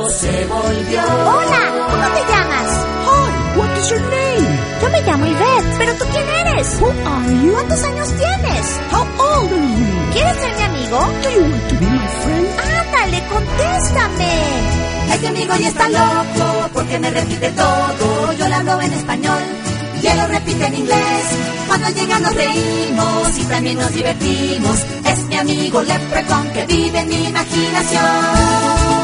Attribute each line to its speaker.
Speaker 1: loco se volvió.
Speaker 2: Hola, ¿cómo te llamas?
Speaker 3: Hi, what is your name?
Speaker 2: Yo me llamo Yvette. ¿Pero tú quién eres?
Speaker 3: Who are you?
Speaker 2: ¿Cuántos años tienes?
Speaker 3: How old are you?
Speaker 2: ¿Quieres ser mi amigo?
Speaker 3: Do you want to be my friend?
Speaker 2: Ándale, contéstame.
Speaker 1: Este amigo ya está loco porque me repite todo. Yo le hablo en español y él lo repite en inglés. Cuando llega nos reímos y también nos divertimos. Es mi amigo Leprechaun que vive en mi imaginación.